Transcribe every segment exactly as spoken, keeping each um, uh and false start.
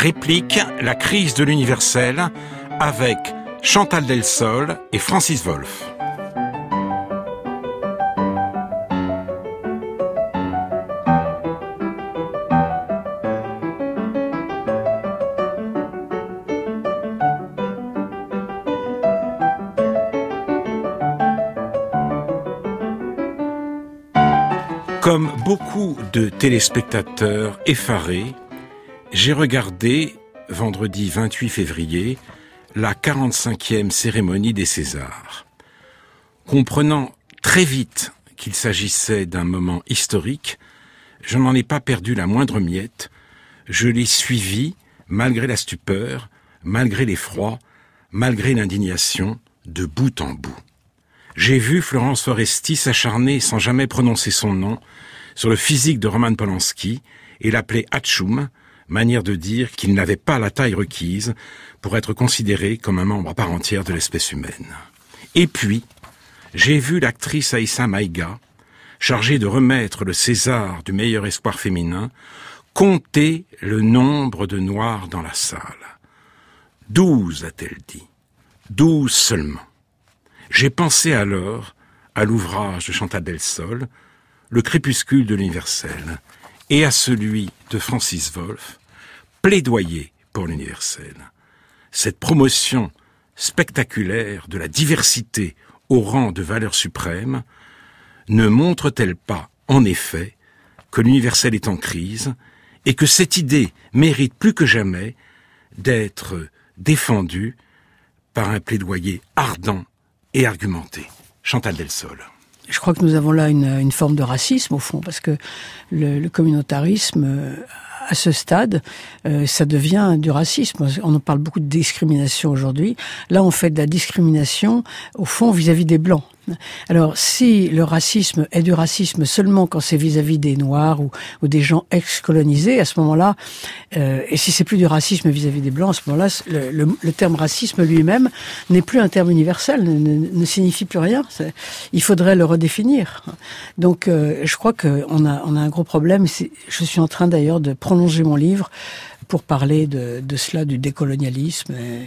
réplique La crise de l'universel avec Chantal Delsol et Francis Wolff. Comme beaucoup de téléspectateurs effarés, j'ai regardé, vendredi vingt-huit février, la quarante-cinquième cérémonie des Césars. Comprenant très vite qu'il s'agissait d'un moment historique, je n'en ai pas perdu la moindre miette. Je l'ai suivi, malgré la stupeur, malgré l'effroi, malgré l'indignation, de bout en bout. J'ai vu Florence Foresti s'acharner sans jamais prononcer son nom sur le physique de Roman Polanski et l'appeler Atchoum, manière de dire qu'il n'avait pas la taille requise pour être considéré comme un membre à part entière de l'espèce humaine. Et puis, j'ai vu l'actrice Aïssa Maïga, chargée de remettre le César du meilleur espoir féminin, compter le nombre de noirs dans la salle. Douze, a-t-elle dit. Douze seulement. J'ai pensé alors à l'ouvrage de Chantal Delsol, Le crépuscule de l'universel, et à celui de Francis Wolff, Plaidoyer pour l'universel. Cette promotion spectaculaire de la diversité au rang de valeur suprême ne montre-t-elle pas, en effet, que l'universel est en crise et que cette idée mérite plus que jamais d'être défendue par un plaidoyer ardent et argumenté. Chantal Delsol. Je crois que nous avons là une, une forme de racisme, au fond, parce que le, le communautarisme, euh, à ce stade, euh, ça devient du racisme. On en parle beaucoup de discrimination aujourd'hui. Là, on fait de la discrimination, au fond, vis-à-vis des Blancs. Alors, si le racisme est du racisme seulement quand c'est vis-à-vis des Noirs ou, ou des gens ex-colonisés, à ce moment-là, euh, et si c'est plus du racisme vis-à-vis des Blancs, à ce moment-là, le, le, le terme racisme lui-même n'est plus un terme universel, ne, ne, ne signifie plus rien. C'est, il faudrait le redéfinir. Donc, euh, je crois qu'on a, on a un gros problème. C'est, je suis en train d'ailleurs de prolonger mon livre pour parler de, de cela, du décolonialisme et,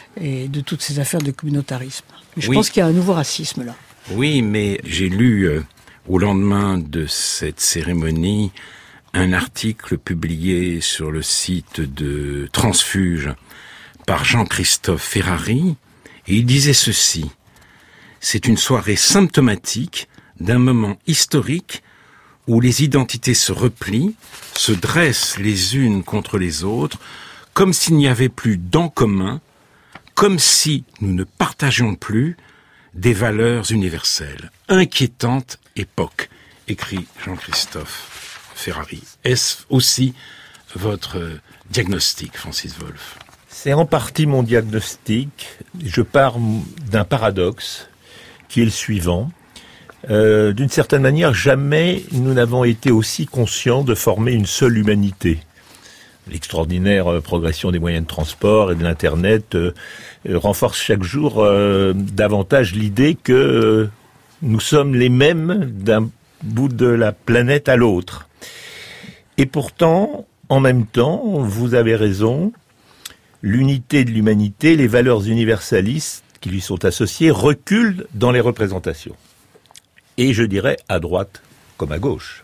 et de toutes ces affaires de communautarisme. Mais je oui. pense qu'il y a un nouveau racisme là. Oui, mais j'ai lu euh, au lendemain de cette cérémonie un article publié sur le site de Transfuge par Jean-Christophe Ferrari, et il disait ceci: c'est une soirée symptomatique d'un moment historique où les identités se replient, se dressent les unes contre les autres, comme s'il n'y avait plus d'en commun, comme si nous ne partagions plus des valeurs universelles. Inquiétante époque, écrit Jean-Christophe Ferrari. Est-ce aussi votre diagnostic, Francis Wolff? C'est en partie mon diagnostic. Je pars d'un paradoxe qui est le suivant. Euh, d'une certaine manière, jamais nous n'avons été aussi conscients de former une seule humanité. L'extraordinaire progression des moyens de transport et de l'Internet euh, renforce chaque jour euh, davantage l'idée que euh, nous sommes les mêmes d'un bout de la planète à l'autre. Et pourtant, en même temps, vous avez raison, l'unité de l'humanité, les valeurs universalistes qui lui sont associées reculent dans les représentations. Et je dirais à droite comme à gauche.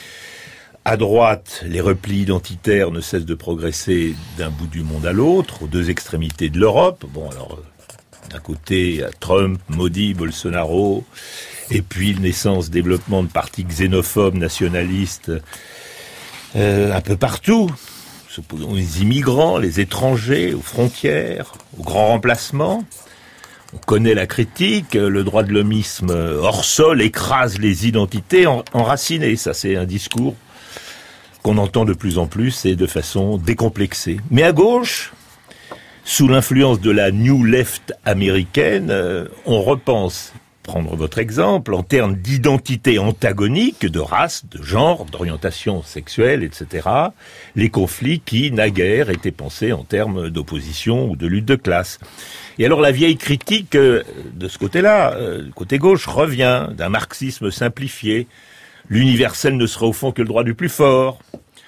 À droite, les replis identitaires ne cessent de progresser d'un bout du monde à l'autre, aux deux extrémités de l'Europe. Bon, alors, d'un côté, Trump, Modi, Bolsonaro, et puis naissance, développement de partis xénophobes, nationalistes, euh, un peu partout. Les immigrants, les étrangers, aux frontières, aux grands remplacements. On connaît la critique, le droit de l'homisme hors sol écrase les identités enracinées. Ça, c'est un discours qu'on entend de plus en plus et de façon décomplexée. Mais à gauche, sous l'influence de la New Left américaine, euh, on repense, prendre votre exemple, en termes d'identité antagonique, de race, de genre, d'orientation sexuelle, et cetera, les conflits qui, naguère, étaient pensés en termes d'opposition ou de lutte de classe. Et alors la vieille critique euh, de ce côté-là, euh, côté gauche, revient d'un marxisme simplifié. L'universel ne sera au fond que le droit du plus fort.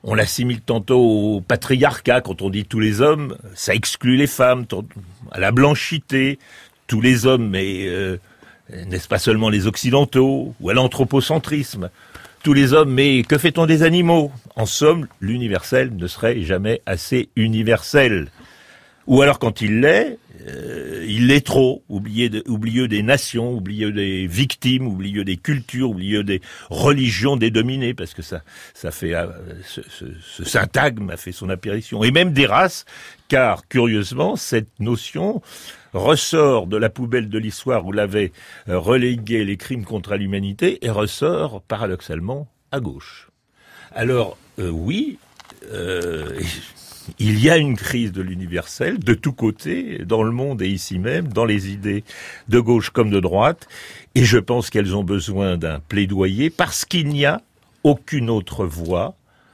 on l'assimile tantôt au patriarcat, quand on dit tous les hommes, ça exclut les femmes, à la blanchité, tous les hommes, mais euh, n'est-ce pas seulement les occidentaux, ou à l'anthropocentrisme, tous les hommes, mais que fait-on des animaux? En somme, l'universel ne serait jamais assez universel. Ou alors quand il l'est, euh, il l'est trop, oublié, de, oublieux des nations, oublieux des victimes, oublieux des cultures, oublieux des religions des dominés, parce que ça, ça fait euh, ce, ce, ce syntagme a fait son apparition, et même des races, car curieusement cette notion ressort de la poubelle de l'histoire où l'avaient euh, relégué les crimes contre l'humanité et ressort paradoxalement à gauche. Alors euh, oui. Euh, Il y a une crise de l'universel de tous côtés, dans le monde et ici même, dans les idées de gauche comme de droite, et je pense qu'elles ont besoin d'un plaidoyer parce qu'il n'y a aucune autre voie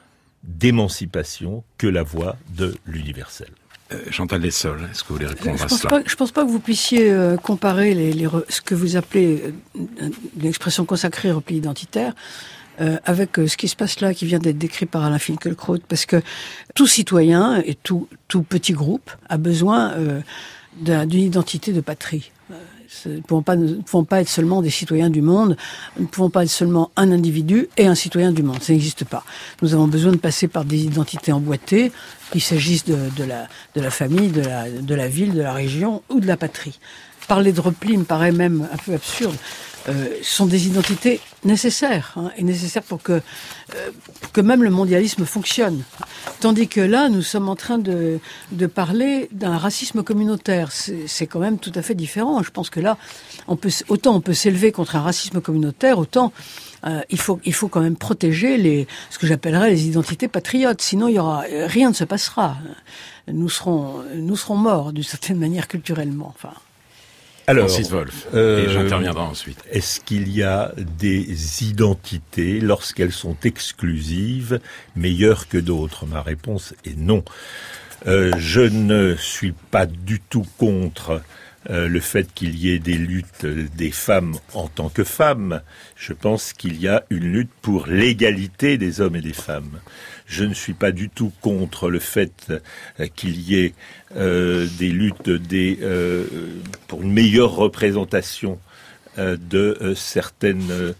d'émancipation que la voie de l'universel. Euh, Chantal Delsol, est-ce que vous voulez répondre je à pense cela? pas, Je ne pense pas que vous puissiez euh, comparer les, les, ce que vous appelez euh, l'expression consacrée repli identitaire Euh, avec euh, ce qui se passe là, qui vient d'être décrit par Alain Finkielkraut, parce que tout citoyen et tout, tout petit groupe a besoin euh, d'une identité de patrie. Euh, nous ne pouvons pas, nous ne pouvons pas être seulement des citoyens du monde, nous ne pouvons pas être seulement un individu et un citoyen du monde, ça n'existe pas. Nous avons besoin de passer par des identités emboîtées, qu'il s'agisse de, de, la, de la famille, de la, de la ville, de la région ou de la patrie. Parler de repli me paraît même un peu absurde. Euh, sont des identités nécessaires, hein, et nécessaires pour que, euh, pour que même le mondialisme fonctionne. Tandis que là, nous sommes en train de, de parler d'un racisme communautaire. C'est, c'est quand même tout à fait différent. Je pense que là, on peut, autant on peut s'élever contre un racisme communautaire, autant euh, il faut, il faut quand même protéger les, ce que j'appellerais les identités patriotes. Sinon, il y aura, rien ne se passera. Nous serons, nous serons morts d'une certaine manière culturellement. Enfin. Alors, Francis Wolff, euh, et j'interviendrai ensuite. Est-ce qu'il y a des identités, lorsqu'elles sont exclusives, meilleures que d'autres? Ma réponse est non. Euh, je ne suis pas du tout contre euh, le fait qu'il y ait des luttes des femmes en tant que femmes. Je pense qu'il y a une lutte pour l'égalité des hommes et des femmes. Je ne suis pas du tout contre le fait euh, qu'il y ait euh, des luttes des, euh, pour une meilleure représentation euh, de euh, certaines euh,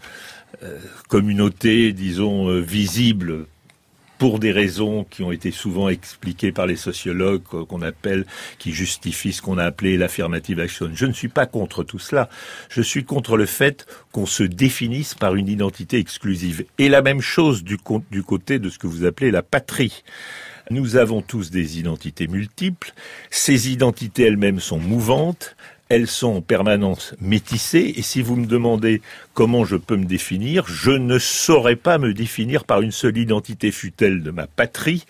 communautés, disons, euh, visibles, pour des raisons qui ont été souvent expliquées par les sociologues, qu'on appelle, qui justifient ce qu'on a appelé l'affirmative action. Je ne suis pas contre tout cela. Je suis contre le fait qu'on se définisse par une identité exclusive. Et la même chose du, du côté de ce que vous appelez la patrie. Nous avons tous des identités multiples. Ces identités elles-mêmes sont mouvantes. Elles sont en permanence métissées, et si vous me demandez comment je peux me définir, je ne saurais pas me définir par une seule identité fût-elle de ma patrie,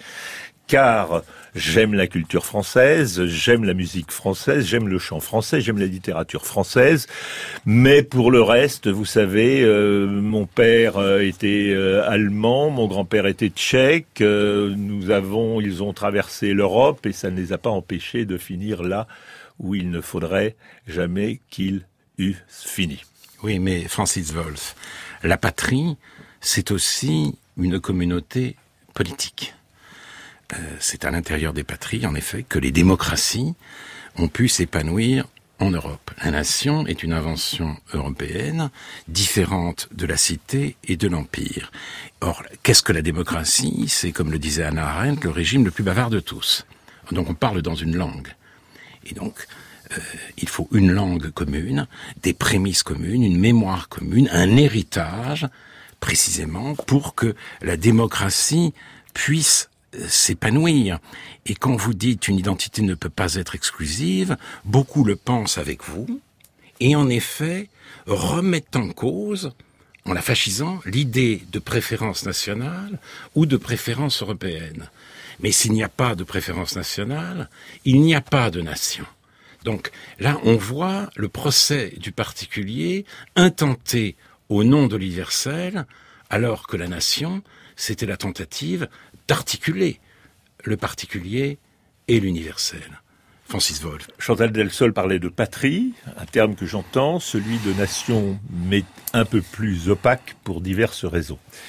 car j'aime la culture française, j'aime la musique française, j'aime le chant français, j'aime la littérature française, mais pour le reste, vous savez, euh, mon père euh, était euh, allemand, mon grand-père était tchèque, euh, nous avons, ils ont traversé l'Europe, et ça ne les a pas empêchés de finir là où il ne faudrait jamais qu'ils eussent fini. Oui, mais Francis Wolff, la patrie, c'est aussi une communauté politique. Euh, c'est à l'intérieur des patries, en effet, que les démocraties ont pu s'épanouir en Europe. La nation est une invention européenne, différente de la cité et de l'empire. Or, qu'est-ce que la démocratie? C'est, comme le disait Hannah Arendt, le régime le plus bavard de tous. Donc on parle dans une langue. Et donc, euh, il faut une langue commune, des prémices communes, une mémoire commune, un héritage, précisément, pour que la démocratie puisse euh, s'épanouir. Et quand vous dites une identité ne peut pas être exclusive, beaucoup le pensent avec vous, et en effet, remettent en cause, en la fascisant, l'idée de préférence nationale ou de préférence européenne. Mais s'il n'y a pas de préférence nationale, il n'y a pas de nation. Donc là, on voit le procès du particulier intenté au nom de l'universel, alors que la nation, c'était la tentative d'articuler le particulier et l'universel. Francis Wolff. Chantal Delsol parlait de patrie, un terme que j'entends, celui de nation, mais un peu plus opaque pour diverses raisons.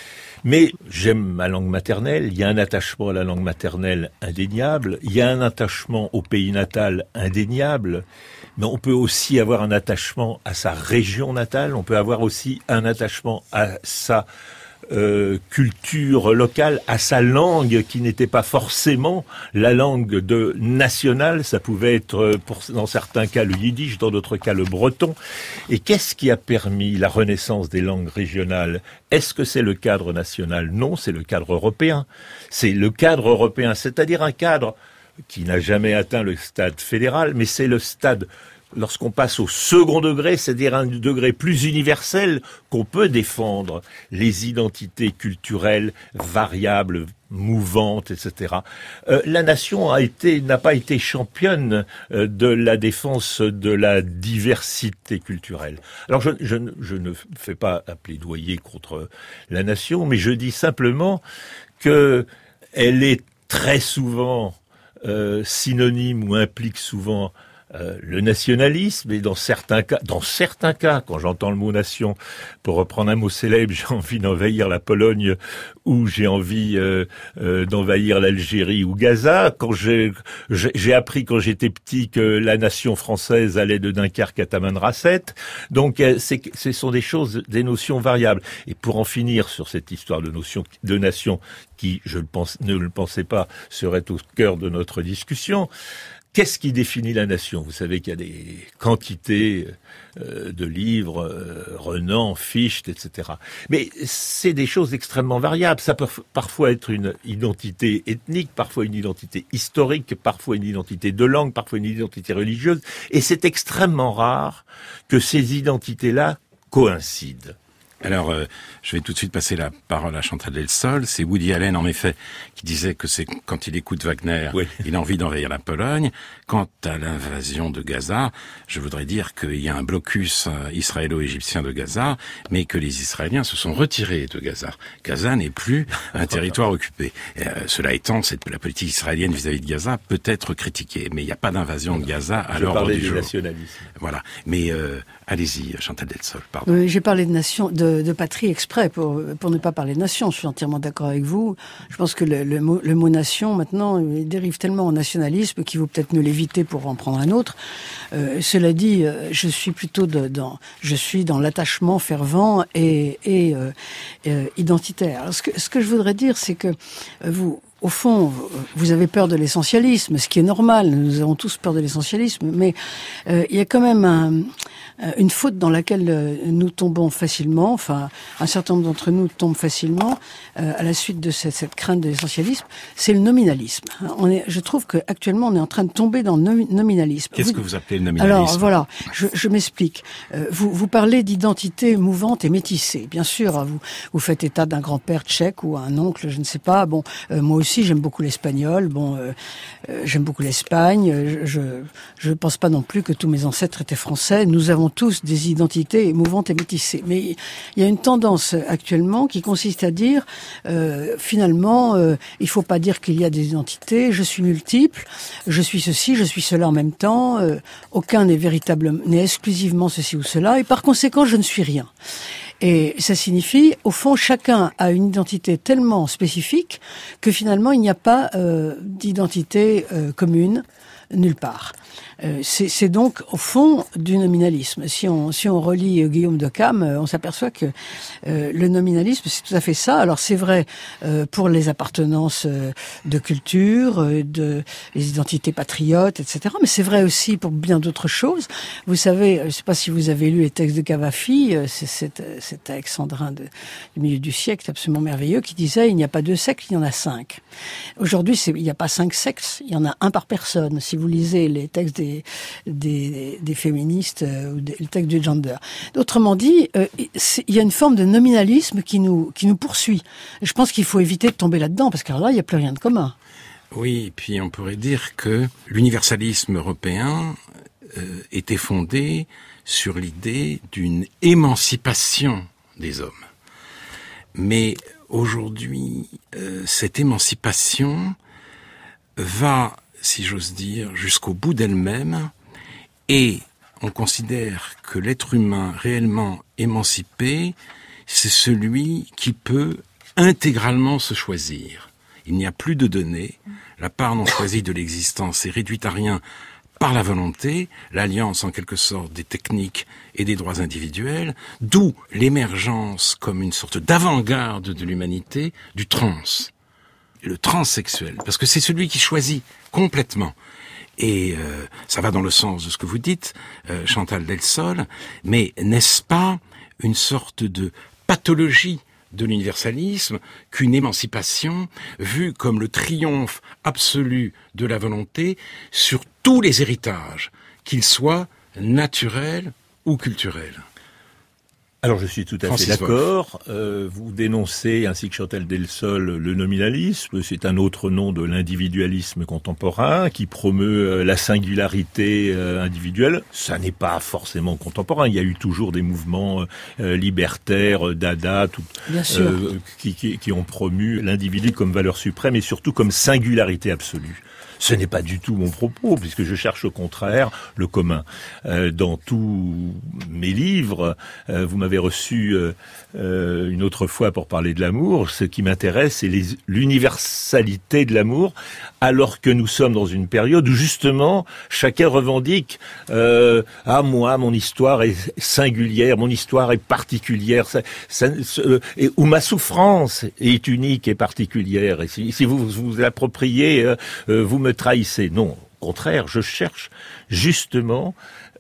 Mais j'aime ma langue maternelle, il y a un attachement à la langue maternelle indéniable, il y a un attachement au pays natal indéniable, mais on peut aussi avoir un attachement à sa région natale, on peut avoir aussi un attachement à sa Euh, culture locale, à sa langue qui n'était pas forcément la langue de nationale, ça pouvait être pour, dans certains cas le yiddish, dans d'autres cas le breton. Et qu'est-ce qui a permis la renaissance des langues régionales? Est-ce que c'est le cadre national? Non, c'est le cadre européen. C'est le cadre européen, c'est-à-dire un cadre qui n'a jamais atteint le stade fédéral, mais c'est le stade lorsqu'on passe au second degré, c'est-à-dire un degré plus universel, qu'on peut défendre les identités culturelles variables, mouvantes, et cetera. Euh, la nation a été, n'a pas été championne euh, de la défense de la diversité culturelle. Alors je, je, je ne fais pas un plaidoyer contre la nation, mais je dis simplement que elle est très souvent euh, synonyme ou implique souvent Euh, le nationalisme, et dans certains cas, dans certains cas, quand j'entends le mot nation, pour reprendre un mot célèbre, j'ai envie d'envahir la Pologne ou j'ai envie euh, euh, d'envahir l'Algérie ou Gaza. Quand j'ai, j'ai, j'ai appris quand j'étais petit que la nation française allait de Dunkerque à Tamanrasset. Donc, c'est, ce sont des choses, des notions variables. Et pour en finir sur cette histoire de notion de nation, qui, je le pense, ne le pensais pas, serait au cœur de notre discussion. Qu'est-ce qui définit la nation? Vous savez qu'il y a des quantités euh, de livres, euh, Renan, Fichte, et cetera. Mais c'est des choses extrêmement variables. Ça peut parfois être une identité ethnique, parfois une identité historique, parfois une identité de langue, parfois une identité religieuse. Et c'est extrêmement rare que ces identités-là coïncident. Alors, euh, je vais tout de suite passer la parole à Chantal Delsol. C'est Woody Allen, en effet, qui disait que c'est quand il écoute Wagner, oui. il a envie d'envahir la Pologne. Quant à l'invasion de Gaza, je voudrais dire qu'il y a un blocus israélo-égyptien de Gaza, mais que les Israéliens se sont retirés de Gaza. Gaza n'est plus un territoire occupé. Euh, cela étant, cette, la politique israélienne vis-à-vis de Gaza peut être critiquée, mais il n'y a pas d'invasion de Gaza à je l'ordre du, du jour. Nationalisme. Voilà. Mais euh, allez-y, Chantal Delsol, pardon. Oui, j'ai parlé de nation, de, de patrie exprès pour pour ne pas parler de nation. Je suis entièrement d'accord avec vous. Je pense que le, le mot le mot nation maintenant il dérive tellement en nationalisme qu'il vaut peut-être mieux l'éviter pour en prendre un autre. Euh, cela dit, euh, je suis plutôt de, dans je suis dans l'attachement fervent et et euh, euh, identitaire. Alors, ce que ce que je voudrais dire, c'est que euh, vous au fond, vous avez peur de l'essentialisme, ce qui est normal. Nous avons tous peur de l'essentialisme, mais euh, il y a quand même un, une faute dans laquelle nous tombons facilement. Enfin, un certain nombre d'entre nous tombent facilement euh, à la suite de cette, cette crainte de l'essentialisme. C'est le nominalisme. On est, je trouve que actuellement, on est en train de tomber dans le nominalisme. Qu'est-ce vous, que vous appelez le nominalisme? Alors voilà, je, je m'explique. Euh, vous, vous parlez d'identité mouvante et métissée. Bien sûr, vous, vous faites état d'un grand-père tchèque ou un oncle, je ne sais pas. Bon, euh, moi aussi. J'aime beaucoup l'espagnol. Bon, euh, euh, j'aime beaucoup l'Espagne. Je je pense pas non plus que tous mes ancêtres étaient français. Nous avons tous des identités mouvantes et métissées. Mais il y a une tendance actuellement qui consiste à dire euh, finalement, euh, il faut pas dire qu'il y a des identités. Je suis multiple. Je suis ceci, je suis cela en même temps. Euh, aucun n'est véritable, n'est exclusivement ceci ou cela. Et par conséquent, je ne suis rien. Et ça signifie, au fond, chacun a une identité tellement spécifique que finalement, il n'y a pas euh, d'identité euh, commune nulle part. Euh, c'est, c'est donc au fond du nominalisme. Si on si on relit euh, Guillaume d'Occam, euh, on s'aperçoit que euh, le nominalisme c'est tout à fait ça. Alors c'est vrai euh, pour les appartenances euh, de culture, euh, de les identités patriotes, et cetera. Mais c'est vrai aussi pour bien d'autres choses. Vous savez, je ne sais pas si vous avez lu les textes de Cavafy, euh, c'est cet, cet alexandrin de, du milieu du siècle absolument merveilleux qui disait il n'y a pas deux sectes, il y en a cinq. Aujourd'hui, c'est, il n'y a pas cinq sectes, il y en a un par personne. Si vous lisez les textes des Des, des, des féministes euh, ou des, le texte du gender. Autrement dit, euh, il y a une forme de nominalisme qui nous qui nous poursuit. Je pense qu'il faut éviter de tomber là-dedans parce que là, il n'y a plus rien de commun. Oui, et puis on pourrait dire que l'universalisme européen euh, était fondé sur l'idée d'une émancipation des hommes. Mais aujourd'hui, euh, cette émancipation va, si j'ose dire, jusqu'au bout d'elle-même, et on considère que l'être humain réellement émancipé, c'est celui qui peut intégralement se choisir. Il n'y a plus de données, la part non choisie de l'existence est réduite à rien par la volonté, l'alliance en quelque sorte des techniques et des droits individuels, d'où l'émergence comme une sorte d'avant-garde de l'humanité du trans, le transsexuel, parce que c'est celui qui choisit complètement. Et euh, ça va dans le sens de ce que vous dites, euh, Chantal Delsol, mais n'est-ce pas une sorte de pathologie de l'universalisme qu'une émancipation vue comme le triomphe absolu de la volonté sur tous les héritages, qu'ils soient naturels ou culturels? Alors je suis tout à Francis fait d'accord. Euh, vous dénoncez, ainsi que Chantal Delsol, le nominalisme. C'est un autre nom de l'individualisme contemporain qui promeut euh, la singularité euh, individuelle. Ça n'est pas forcément contemporain. Il y a eu toujours des mouvements euh, libertaires, dada, tout, euh, qui, qui, qui ont promu l'individu comme valeur suprême et surtout comme singularité absolue. Ce n'est pas du tout mon propos, puisque je cherche au contraire le commun. Euh, dans tous mes livres, euh, vous m'avez reçu euh, euh, une autre fois pour parler de l'amour. Ce qui m'intéresse, c'est les, l'universalité de l'amour, alors que nous sommes dans une période où justement chacun revendique euh, « Ah, moi, mon histoire est singulière, mon histoire est particulière, ça, ça, euh, et, où ma souffrance est unique et particulière. Et si, si vous vous l'appropriez, euh, euh, vous me trahissez. » Non, au contraire, je cherche justement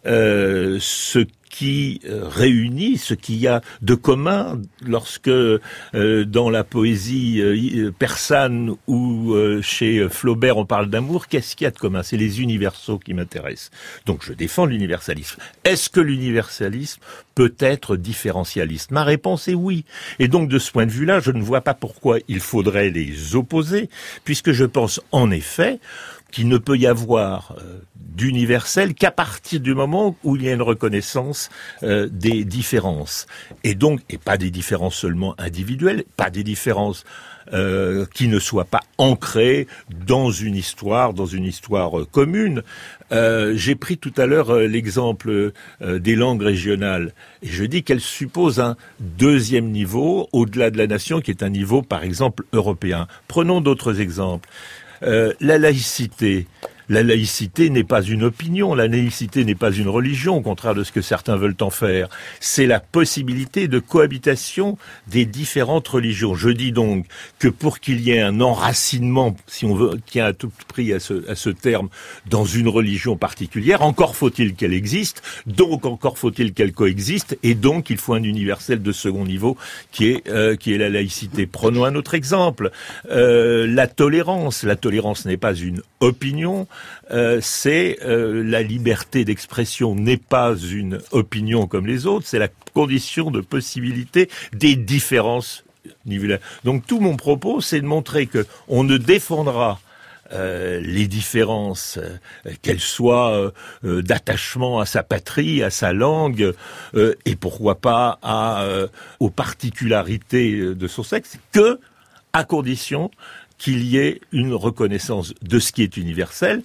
euh, ce qui euh, réunit, ce qu'il y a de commun lorsque euh, dans la poésie euh, persane ou euh, chez Flaubert on parle d'amour, qu'est-ce qu'il y a de commun? C'est les universaux qui m'intéressent. Donc je défends l'universalisme. Est-ce que l'universalisme peut être différentialiste? Ma réponse est oui. Et donc de ce point de vue-là, je ne vois pas pourquoi il faudrait les opposer, puisque je pense en effet qu'il ne peut y avoir euh, d'universel qu'à partir du moment où il y a une reconnaissance euh, des différences. Et donc, et pas des différences seulement individuelles, pas des différences euh, qui ne soient pas ancrées dans une histoire, dans une histoire euh, commune. Euh, j'ai pris tout à l'heure euh, l'exemple euh, des langues régionales, et je dis qu'elles supposent un deuxième niveau, au-delà de la nation, qui est un niveau, par exemple, européen. Prenons d'autres exemples. Euh, la laïcité. La laïcité n'est pas une opinion, la laïcité n'est pas une religion, au contraire de ce que certains veulent en faire. C'est la possibilité de cohabitation des différentes religions. Je dis donc que pour qu'il y ait un enracinement, si on veut, tient à tout prix à ce, à ce terme, dans une religion particulière, encore faut-il qu'elle existe, donc encore faut-il qu'elle coexiste, et donc il faut un universel de second niveau qui est, euh, qui est la laïcité. Prenons un autre exemple, euh, la tolérance. La tolérance n'est pas une opinion, Euh, c'est euh, la liberté d'expression n'est pas une opinion comme les autres, c'est la condition de possibilité des différences nivelaires. Donc tout mon propos, c'est de montrer que on ne défendra Euh, les différences, euh, qu'elles soient euh, d'attachement à sa patrie, à sa langue, euh, et pourquoi pas à, euh, aux particularités de son sexe, que à condition qu'il y ait une reconnaissance de ce qui est universel.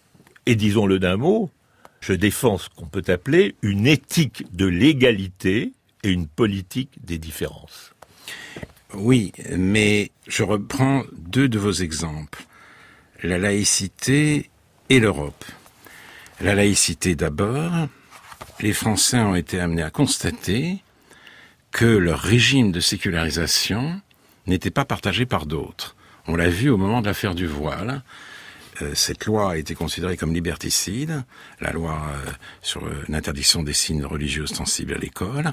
Et disons-le d'un mot, je défends ce qu'on peut appeler une éthique de l'égalité et une politique des différences. Oui, mais je reprends deux de vos exemples. La laïcité et l'Europe. La laïcité d'abord, les Français ont été amenés à constater que leur régime de sécularisation n'était pas partagé par d'autres. On l'a vu au moment de l'affaire du voile. Euh, cette loi a été considérée comme liberticide, la loi euh, sur euh, l'interdiction des signes religieux ostensibles à l'école,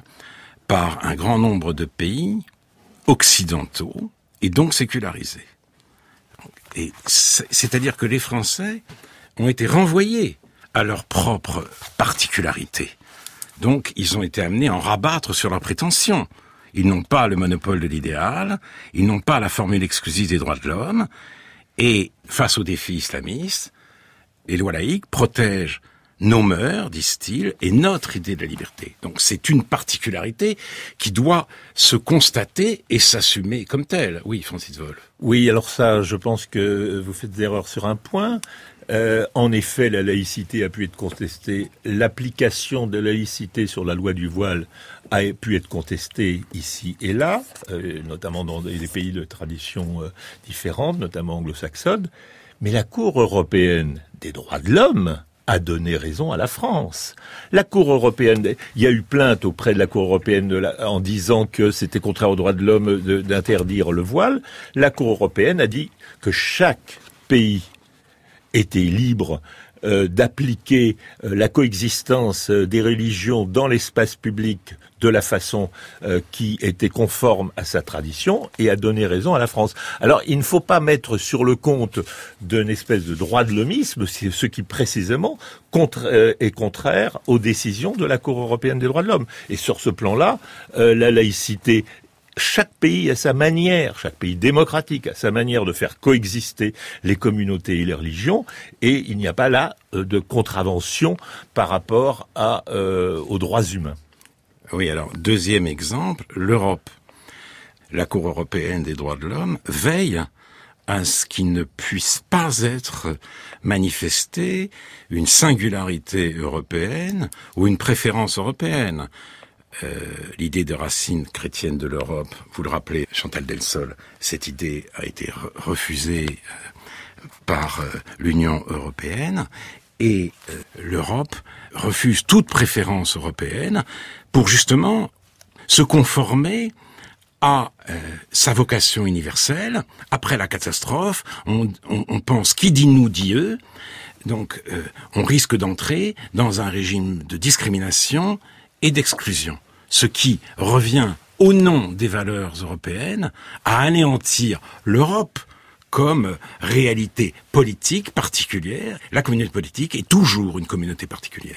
par un grand nombre de pays occidentaux et donc sécularisés. Et c'est, c'est-à-dire que les Français ont été renvoyés à leur propre particularité. Donc, ils ont été amenés à en rabattre sur leurs prétentions. Ils n'ont pas le monopole de l'idéal, ils n'ont pas la formule exclusive des droits de l'homme, et face aux défis islamistes, les lois laïques protègent nos mœurs, disent-ils, et notre idée de la liberté. Donc c'est une particularité qui doit se constater et s'assumer comme telle. Oui, Francis Wolff. Oui, alors ça, je pense que vous faites des erreurs sur un point. Euh, en effet, la laïcité a pu être contestée. L'application de la laïcité sur la loi du voile a pu être contestée ici et là, euh, notamment dans des pays de tradition euh, différentes, notamment anglo-saxonnes. Mais la Cour européenne des droits de l'homme a donné raison à la France. La Cour européenne, il y a eu plainte auprès de la Cour européenne de la, en disant que c'était contraire aux droits de l'homme de, d'interdire le voile. La Cour européenne a dit que chaque pays était libre euh, d'appliquer euh, la coexistence euh, des religions dans l'espace public de la façon euh, qui était conforme à sa tradition et a donné raison à la France. Alors, il ne faut pas mettre sur le compte d'une espèce de droit de l'homisme, c'est ce qui précisément contre, euh, est contraire aux décisions de la Cour européenne des droits de l'homme. Et sur ce plan-là, euh, la laïcité, chaque pays a sa manière, chaque pays démocratique a sa manière de faire coexister les communautés et les religions, et il n'y a pas là euh, de contravention par rapport à, euh, aux droits humains. Oui, alors, deuxième exemple, l'Europe. La Cour européenne des droits de l'homme veille à ce qu'il ne puisse pas être manifesté une singularité européenne ou une préférence européenne. Euh, l'idée de racine chrétienne de l'Europe, vous le rappelez, Chantal Delsol, cette idée a été re- refusée euh, par euh, l'Union européenne, et euh, l'Europe refuse toute préférence européenne pour justement se conformer à euh, sa vocation universelle. Après la catastrophe, on, on, on pense qui dit nous dit eux, donc euh, on risque d'entrer dans un régime de discrimination et d'exclusion, ce qui revient au nom des valeurs européennes à anéantir l'Europe comme réalité politique particulière. La communauté politique est toujours une communauté particulière.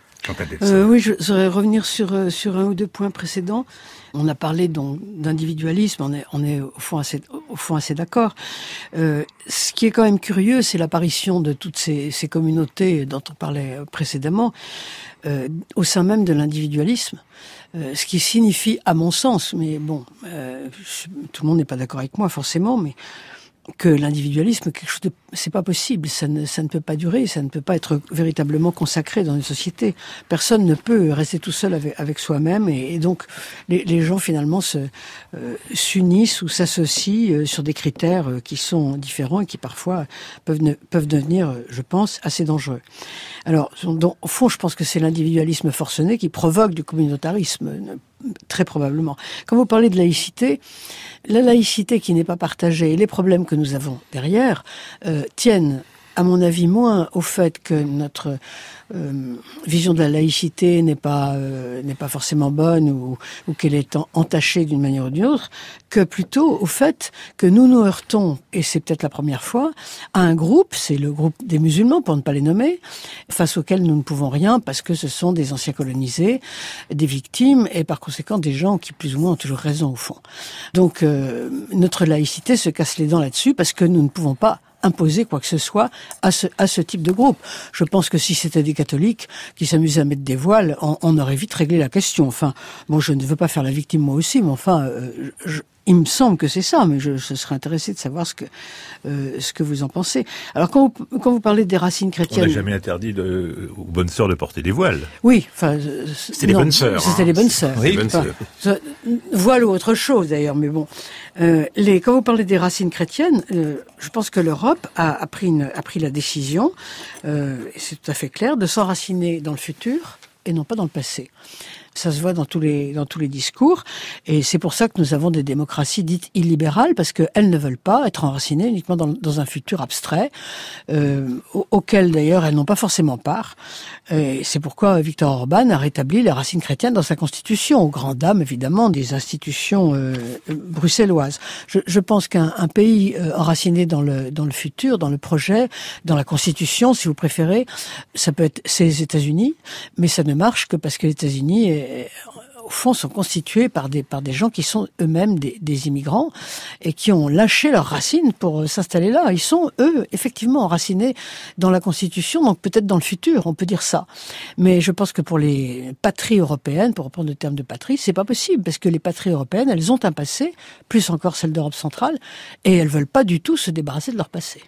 Euh, oui, je voudrais revenir sur euh, sur un ou deux points précédents. On a parlé donc d'individualisme, on est on est au fond assez au fond assez d'accord. Euh, ce qui est quand même curieux, c'est l'apparition de toutes ces ces communautés dont on parlait précédemment euh, au sein même de l'individualisme. Euh, ce qui signifie, à mon sens, mais bon, euh, je, tout le monde n'est pas d'accord avec moi forcément, mais que l'individualisme, quelque chose de, c'est pas possible, ça ne, ça ne peut pas durer, ça ne peut pas être véritablement consacré dans une société. Personne ne peut rester tout seul avec, avec soi-même, et, et donc les, les gens finalement se euh, s'unissent ou s'associent euh, sur des critères euh, qui sont différents et qui parfois peuvent ne, peuvent devenir, euh, je pense, assez dangereux. Alors, donc, au fond, je pense que c'est l'individualisme forcené qui provoque du communautarisme, très probablement. Quand vous parlez de laïcité, la laïcité qui n'est pas partagée et les problèmes que nous avons derrière euh, tiennent, à mon avis, moins au fait que notre euh, vision de la laïcité n'est pas euh, n'est pas forcément bonne ou, ou qu'elle est en, entachée d'une manière ou d'une autre, que plutôt au fait que nous nous heurtons, et c'est peut-être la première fois, à un groupe, c'est le groupe des musulmans, pour ne pas les nommer, face auquel nous ne pouvons rien parce que ce sont des anciens colonisés, des victimes, et par conséquent des gens qui plus ou moins ont toujours raison au fond. Donc euh, notre laïcité se casse les dents là-dessus parce que nous ne pouvons pas imposer quoi que ce soit à ce, à ce type de groupe. Je pense que si c'était des catholiques qui s'amusaient à mettre des voiles, on, on aurait vite réglé la question. Enfin, bon, je ne veux pas faire la victime moi aussi, mais enfin, euh, je, il me semble que c'est ça, mais je, je serais intéressé de savoir ce que euh, ce que vous en pensez. Alors, quand vous, quand vous parlez des racines chrétiennes, on n'a jamais interdit de, aux bonnes sœurs de porter des voiles. Oui, enfin, c'était les bonnes sœurs. C'était hein. les bonnes sœurs. Oui, bonnes sœurs. Enfin, voile ou autre chose d'ailleurs, mais bon. Euh, les, quand vous parlez des racines chrétiennes, euh, je pense que l'Europe a, a pris une, a pris la décision, euh, et c'est tout à fait clair, de s'enraciner dans le futur et non pas dans le passé. Ça se voit dans tous les dans tous les discours, et c'est pour ça que nous avons des démocraties dites illibérales, parce qu'elles ne veulent pas être enracinées uniquement dans, dans un futur abstrait, euh, auquel d'ailleurs elles n'ont pas forcément part. Et c'est pourquoi Viktor Orban a rétabli les racines chrétiennes dans sa constitution, aux grandes dames évidemment des institutions euh, bruxelloises. Je, je pense qu'un un pays euh, enraciné dans le dans le futur, dans le projet, dans la constitution, si vous préférez, ça peut être c'est les États-Unis, mais ça ne marche que parce que les États-Unis est, au fond, sont constitués par des par des gens qui sont eux-mêmes des, des immigrants et qui ont lâché leurs racines pour s'installer là. Ils sont, eux, effectivement enracinés dans la Constitution, donc peut-être dans le futur, on peut dire ça. Mais je pense que pour les patries européennes, pour reprendre le terme de patrie, c'est pas possible, parce que les patries européennes, elles ont un passé, plus encore celles d'Europe centrale, et elles veulent pas du tout se débarrasser de leur passé.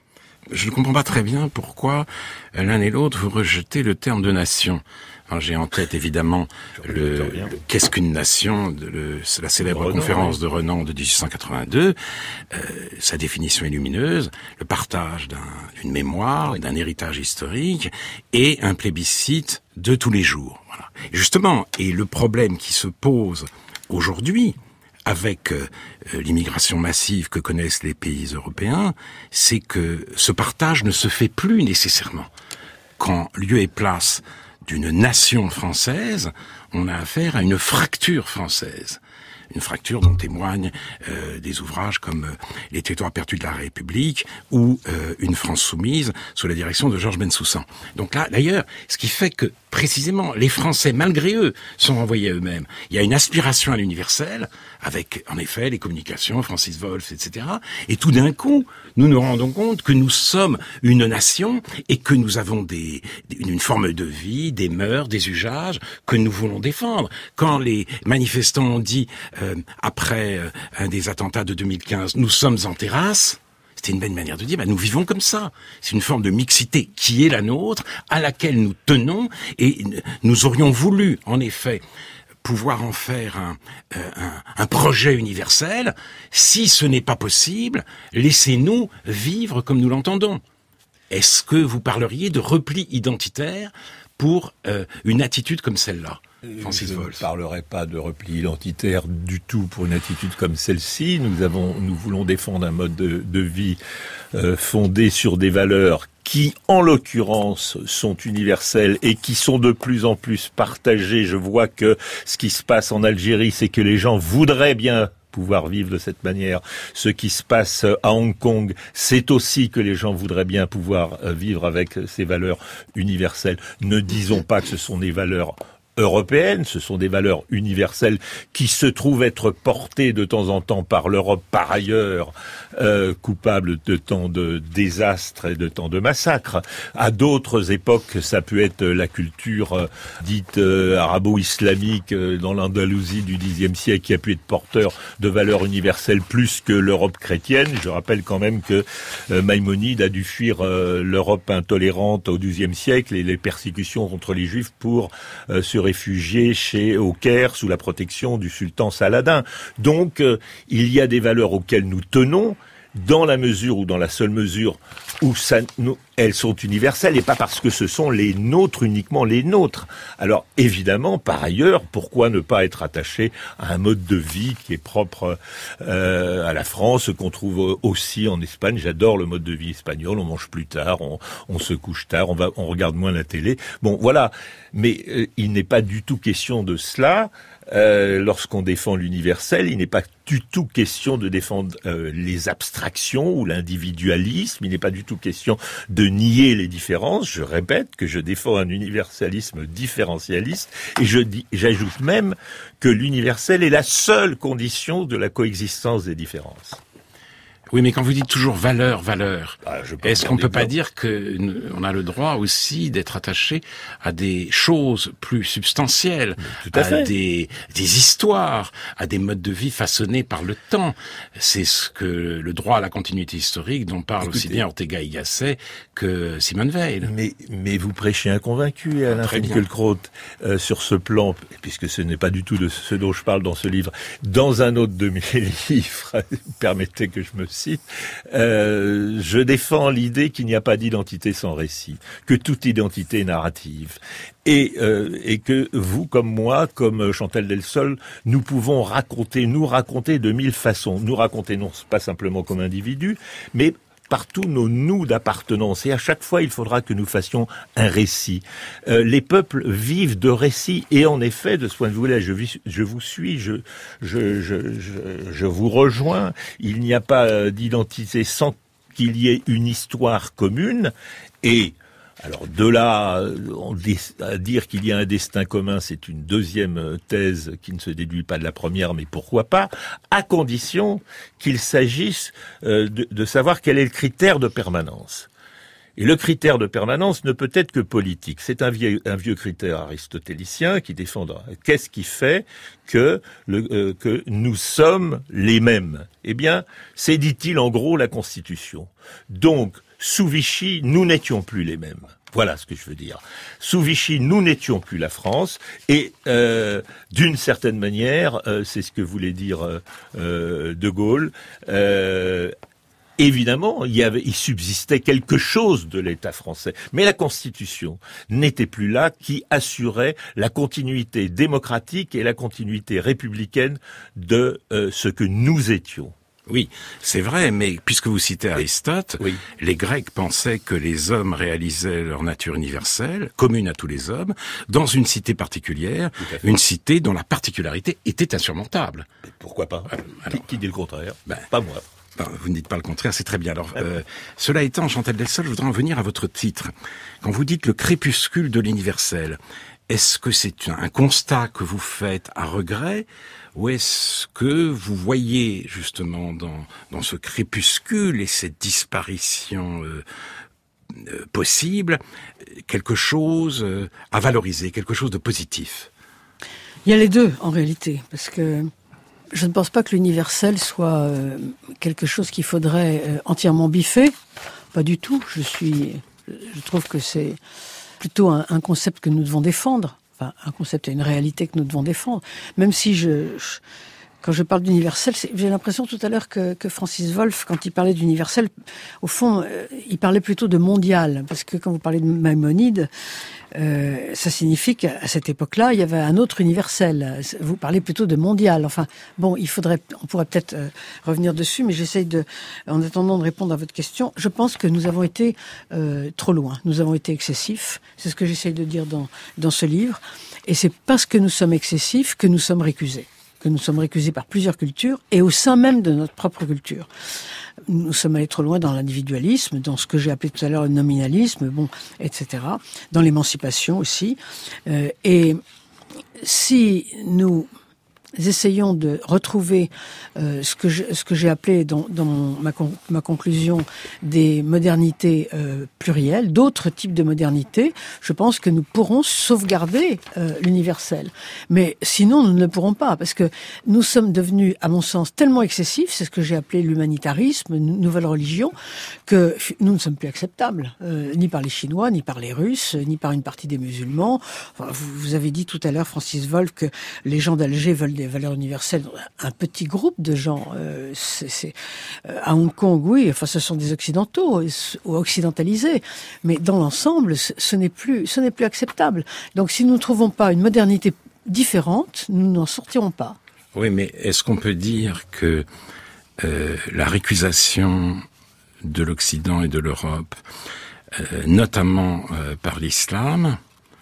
je ne comprends pas très bien pourquoi l'un et l'autre vous rejetez le terme de nation. Alors, j'ai en tête évidemment le, le qu'est-ce qu'une nation, de, le, c'est la célèbre Renan, conférence oui. de Renan de dix-huit cent quatre-vingt-deux. Euh, sa définition est lumineuse, le partage d'un, d'une mémoire, d'un héritage historique et un plébiscite de tous les jours. Voilà. Et justement, et le problème qui se pose aujourd'hui avec euh, l'immigration massive que connaissent les pays européens, c'est que ce partage ne se fait plus nécessairement. Quand lieu et place d'une nation française, on a affaire à une fracture française. Une fracture dont témoignent euh, des ouvrages comme euh, Les territoires perdus de la République ou euh, Une France soumise sous la direction de Georges Bensoussan. Donc là, d'ailleurs, ce qui fait que précisément les Français, malgré eux, sont renvoyés à eux-mêmes. Il y a une aspiration à l'universel, avec en effet les communications, Francis Wolff, et cetera. Et tout d'un coup, nous nous rendons compte que nous sommes une nation et que nous avons des, une forme de vie, des mœurs, des usages que nous voulons défendre. Quand les manifestants ont dit euh, après euh, un des attentats de deux mille quinze, nous sommes en terrasse. C'était une belle manière de dire, bah, nous vivons comme ça. C'est une forme de mixité qui est la nôtre, à laquelle nous tenons, et nous aurions voulu, en effet, pouvoir en faire un, un, un projet universel. Si ce n'est pas possible, laissez-nous vivre comme nous l'entendons. Est-ce que vous parleriez de repli identitaire pour euh, une attitude comme celle-là ? Francis Wolff. Je ne parlerai pas de repli identitaire du tout pour une attitude comme celle-ci. Nous avons, nous voulons défendre un mode de, de vie euh, fondé sur des valeurs qui, en l'occurrence, sont universelles et qui sont de plus en plus partagées. Je vois que ce qui se passe en Algérie, c'est que les gens voudraient bien pouvoir vivre de cette manière. Ce qui se passe à Hong Kong, c'est aussi que les gens voudraient bien pouvoir vivre avec ces valeurs universelles. Ne disons pas que ce sont des valeurs européennes, ce sont des valeurs universelles qui se trouvent être portées de temps en temps par l'Europe, par ailleurs euh, coupable de tant de désastres et de tant de massacres. À d'autres époques, ça peut être la culture euh, dite euh, arabo-islamique euh, dans l'Andalousie du dixième siècle qui a pu être porteur de valeurs universelles plus que l'Europe chrétienne. Je rappelle quand même que euh, Maïmonide a dû fuir euh, l'Europe intolérante au douzième siècle et les persécutions contre les Juifs pour euh, se réfugiés chez au Caire sous la protection du sultan Saladin. Donc, euh, il y a des valeurs auxquelles nous tenons, dans la mesure ou dans la seule mesure où ça, nous, elles sont universelles et pas parce que ce sont les nôtres, uniquement les nôtres. Alors, évidemment, par ailleurs, pourquoi ne pas être attaché à un mode de vie qui est propre euh, à la France, qu'on trouve aussi en Espagne. J'adore le mode de vie espagnol. On mange plus tard, on, on se couche tard, on va, on regarde moins la télé. Bon, voilà. Mais euh, il n'est pas du tout question de cela. Euh, lorsqu'on défend l'universel, il n'est pas du tout question de défendre euh, les abstractions ou l'individualisme. Il n'est pas du tout question de nier les différences. Je répète que je défends un universalisme différentialiste et je dis, j'ajoute même que l'universel est la seule condition de la coexistence des différences. Oui, mais quand vous dites toujours valeur, valeur, ah, est-ce qu'on ne peut pas dire qu'on a le droit aussi d'être attaché à des choses plus substantielles, à, à des, des histoires, à des modes de vie façonnés par le temps? C'est ce que le droit à la continuité historique dont parle Écoutez, aussi bien Ortega y Gasset que Simone Veil. Mais, mais vous prêchez un convaincu, Alain ah, Finkielkraut, euh, sur ce plan, puisque ce n'est pas du tout de ce dont je parle dans ce livre. Dans un autre de mes livres, permettez que je me cite, euh, je défends l'idée qu'il n'y a pas d'identité sans récit, que toute identité est narrative. Et, euh, et que vous, comme moi, comme Chantal Delsol, nous pouvons raconter, nous raconter de mille façons. Nous raconter non pas simplement comme individus, mais partout nos nous d'appartenance. Et à chaque fois, il faudra que nous fassions un récit. Euh, les peuples vivent de récits. Et en effet, de ce point de vue-là, je, je vous suis, je, je, je, je, je vous rejoins. Il n'y a pas d'identité sans qu'il y ait une histoire commune. Et alors de là à dire qu'il y a un destin commun, c'est une deuxième thèse qui ne se déduit pas de la première, mais pourquoi pas, à condition qu'il s'agisse de, de savoir quel est le critère de permanence. Et le critère de permanence ne peut être que politique. C'est un vieux, un vieux critère aristotélicien qui défendra. Qu'est-ce qui fait que, le, euh, que nous sommes les mêmes? Eh bien, c'est, dit-il, en gros, la Constitution. Donc, sous Vichy, nous n'étions plus les mêmes. Voilà ce que je veux dire. Sous Vichy, nous n'étions plus la France, et euh, d'une certaine manière, euh, c'est ce que voulait dire euh, euh, De Gaulle, euh, évidemment, il y avait, il subsistait quelque chose de l'État français, mais la Constitution n'était plus là, qui assurait la continuité démocratique et la continuité républicaine de euh, ce que nous étions. Oui, c'est vrai, mais puisque vous citez Aristote, oui. Les Grecs pensaient que les hommes réalisaient leur nature universelle, commune à tous les hommes, dans une cité particulière, une cité dont la particularité était insurmontable. Mais pourquoi pas euh, alors, qui, qui dit le contraire ben, Pas moi. Ben, vous ne dites pas le contraire, c'est très bien. Alors, euh, cela étant, Chantal Delsol, je voudrais en venir à votre titre. Quand vous dites le crépuscule de l'universel, est-ce que c'est un constat que vous faites à regret, ou est-ce que vous voyez justement dans, dans ce crépuscule et cette disparition euh, euh, possible quelque chose euh, à valoriser, quelque chose de positif? Il y a les deux en réalité, parce que je ne pense pas que l'universel soit euh, quelque chose qu'il faudrait euh, entièrement biffer. Pas du tout. Je suis, je trouve que c'est plutôt un, un concept que nous devons défendre. Enfin, un concept et une réalité que nous devons défendre. Même si je, je quand je parle d'universel, j'ai l'impression tout à l'heure que, que Francis Wolff, quand il parlait d'universel, au fond, euh, il parlait plutôt de mondial. Parce que quand vous parlez de Maïmonide, euh, ça signifie qu'à cette époque-là, il y avait un autre universel. Vous parlez plutôt de mondial. Enfin, bon, il faudrait, on pourrait peut-être euh, revenir dessus, mais j'essaye de, en attendant de répondre à votre question, je pense que nous avons été euh, trop loin. Nous avons été excessifs. C'est ce que j'essaye de dire dans, dans ce livre. Et c'est parce que nous sommes excessifs que nous sommes récusés. que nous sommes récusés par plusieurs cultures et au sein même de notre propre culture. Nous sommes allés trop loin dans l'individualisme, dans ce que j'ai appelé tout à l'heure le nominalisme, bon, et cetera, dans l'émancipation aussi. Euh, et si nous essayons de retrouver euh, ce que je, ce que j'ai appelé dans, dans mon, ma, con, ma conclusion des modernités euh, plurielles, d'autres types de modernités, je pense que nous pourrons sauvegarder euh, l'universel. Mais sinon, nous ne pourrons pas, parce que nous sommes devenus, à mon sens, tellement excessifs, c'est ce que j'ai appelé l'humanitarisme, une nouvelle religion, que nous ne sommes plus acceptables, euh, ni par les Chinois, ni par les Russes, ni par une partie des musulmans. Enfin, vous, vous avez dit tout à l'heure, Francis Wolff, que les gens d'Alger veulent des valeurs universelles. Un petit groupe de gens, euh, c'est, c'est, euh, à Hong Kong, oui, enfin, ce sont des occidentaux ou occidentalisés, mais dans l'ensemble, ce, ce n'est plus, ce n'est plus acceptable. Donc, si nous ne trouvons pas une modernité différente, nous n'en sortirons pas. Oui, mais est-ce qu'on peut dire que euh, la récusation de l'Occident et de l'Europe, euh, notamment euh, par l'islam,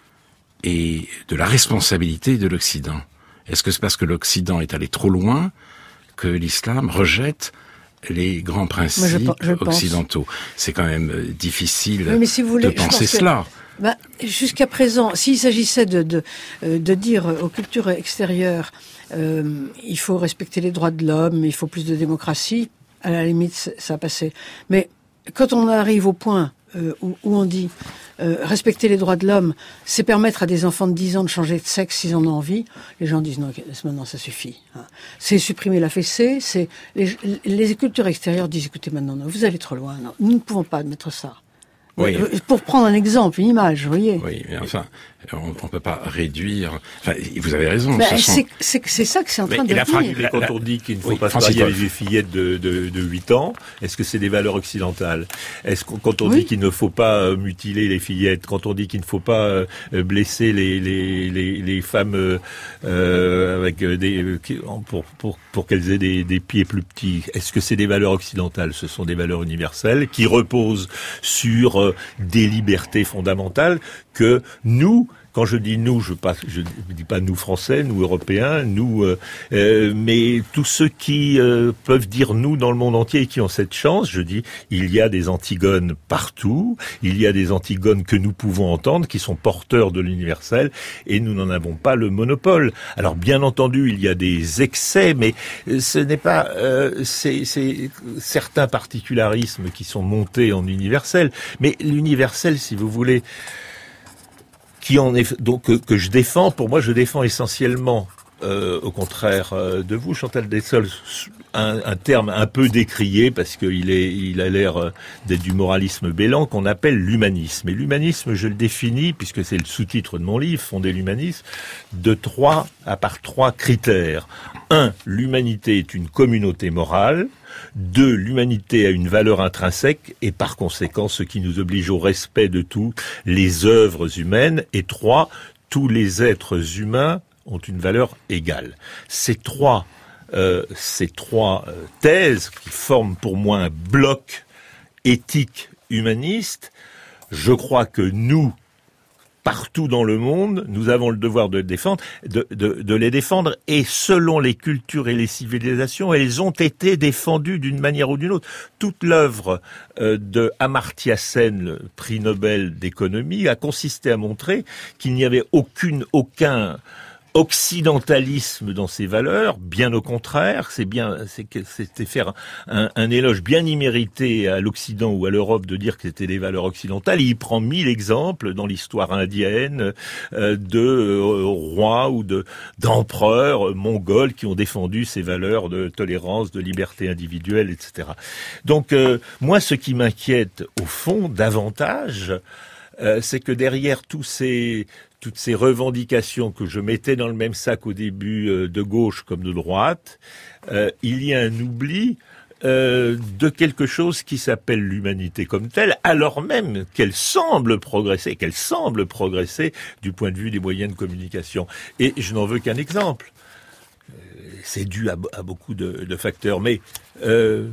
est de la responsabilité de l'Occident? Est-ce que c'est parce que l'Occident est allé trop loin que l'islam rejette les grands principes je, je occidentaux? C'est quand même difficile oui, si vous voulez, de penser cela. Que, bah, jusqu'à présent, s'il s'agissait de, de, de dire aux cultures extérieures euh, il faut respecter les droits de l'homme, il faut plus de démocratie, à la limite, ça passait. Mais quand on arrive au point euh, où, où on dit Euh, respecter les droits de l'homme, c'est permettre à des enfants de dix ans de changer de sexe s'ils en ont envie. Les gens disent non, maintenant ça suffit. Hein. C'est supprimer la fessée. C'est les, les cultures extérieures disent écoutez maintenant, non, vous allez trop loin. Non, nous ne pouvons pas admettre ça. Oui. Pour prendre un exemple, une image, vous voyez. Oui, mais enfin, on ne peut pas réduire. Enfin, vous avez raison. Ben, ce sont... c'est, c'est, c'est ça que c'est en train mais, de dire. La, quand on dit qu'il ne faut oui, pas se marier avec des fillettes de, de, de huit ans, est-ce que c'est des valeurs occidentales? Est-ce que quand on oui. dit qu'il ne faut pas mutiler les fillettes, quand on dit qu'il ne faut pas blesser les les les, les femmes euh, avec des pour pour pour qu'elles aient des, des pieds plus petits, est-ce que c'est des valeurs occidentales? Ce sont des valeurs universelles qui reposent sur des libertés fondamentales que nous, quand je dis nous, je ne dis pas nous Français, nous Européens, nous, euh, euh, mais tous ceux qui euh, peuvent dire nous dans le monde entier et qui ont cette chance, je dis, il y a des Antigones partout, il y a des Antigones que nous pouvons entendre, qui sont porteurs de l'universel, et nous n'en avons pas le monopole. Alors bien entendu, il y a des excès, mais ce n'est pas euh, c'est, c'est certains particularismes qui sont montés en universel, mais l'universel, si vous voulez, qui en est donc que, que je défends. Pour moi, je défends essentiellement euh, au contraire euh, de vous, Chantal Delsol, un, un terme un peu décrié parce qu'il est, il a l'air euh, d'être du moralisme bélant qu'on appelle l'humanisme. Et l'humanisme, je le définis, puisque c'est le sous-titre de mon livre, Fonder l'humanisme, de trois, à part trois critères. Un, l'humanité est une communauté morale. Deux, l'humanité a une valeur intrinsèque et par conséquent ce qui nous oblige au respect de toutes les œuvres humaines. Et trois, tous les êtres humains ont une valeur égale. Ces trois, euh, ces trois euh, thèses qui forment pour moi un bloc éthique humaniste, je crois que nous, partout dans le monde, nous avons le devoir de, défendre, de, de, de les défendre, et selon les cultures et les civilisations, elles ont été défendues d'une manière ou d'une autre. Toute l'œuvre euh, de Amartya Sen, le prix Nobel d'économie, a consisté à montrer qu'il n'y avait aucune, aucun occidentalisme dans ses valeurs, bien au contraire, c'est bien, c'est, c'était faire un, un éloge bien immérité à l'Occident ou à l'Europe de dire que c'était des valeurs occidentales. Et il prend mille exemples dans l'histoire indienne euh, de euh, rois ou de d'empereurs mongols qui ont défendu ces valeurs de tolérance, de liberté individuelle, et cetera. Donc euh, moi, ce qui m'inquiète au fond davantage, euh, c'est que derrière tous ces toutes ces revendications que je mettais dans le même sac au début, euh, de gauche comme de droite, euh, il y a un oubli euh, de quelque chose qui s'appelle l'humanité comme telle, alors même qu'elle semble progresser, qu'elle semble progresser du point de vue des moyens de communication. Et je n'en veux qu'un exemple. Euh, c'est dû à, à beaucoup de, de facteurs, mais euh,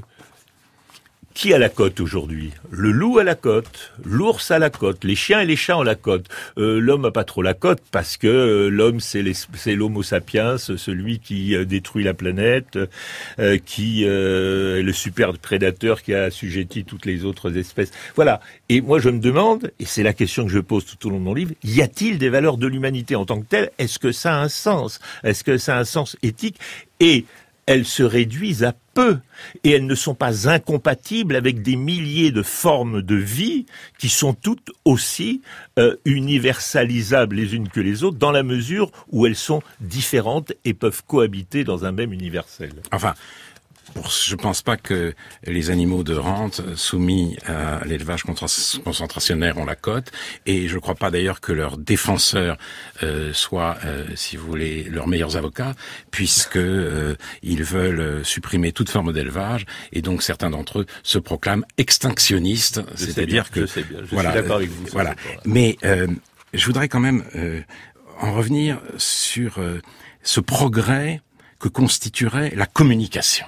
qui a la cote aujourd'hui? Le loup a la cote, l'ours a la cote, les chiens et les chats ont la cote. Euh, l'homme a pas trop la cote parce que euh, l'homme c'est, les, c'est l'homo sapiens, celui qui euh, détruit la planète, euh, qui euh, est le super prédateur qui a assujetti toutes les autres espèces. Voilà. Et moi je me demande, et c'est la question que je pose tout au long de mon livre, y a-t-il des valeurs de l'humanité en tant que telles? Est-ce que ça a un sens? Est-ce que ça a un sens éthique? Et elles se réduisent à peu, et elles ne sont pas incompatibles avec des milliers de formes de vie qui sont toutes aussi euh, universalisables les unes que les autres, dans la mesure où elles sont différentes et peuvent cohabiter dans un même universel. Enfin, pour, je pense pas que les animaux de rente soumis à l'élevage concentrationnaire ont la cote, et je crois pas d'ailleurs que leurs défenseurs euh, soient, euh, si vous voulez, leurs meilleurs avocats, puisque euh, ils veulent supprimer toute forme d'élevage, et donc certains d'entre eux se proclament extinctionnistes, je c'est-à-dire bien, que je sais bien, je voilà, suis d'accord avec vous. Ça, voilà. Mais euh, je voudrais quand même euh, en revenir sur euh, ce progrès que constituerait la communication.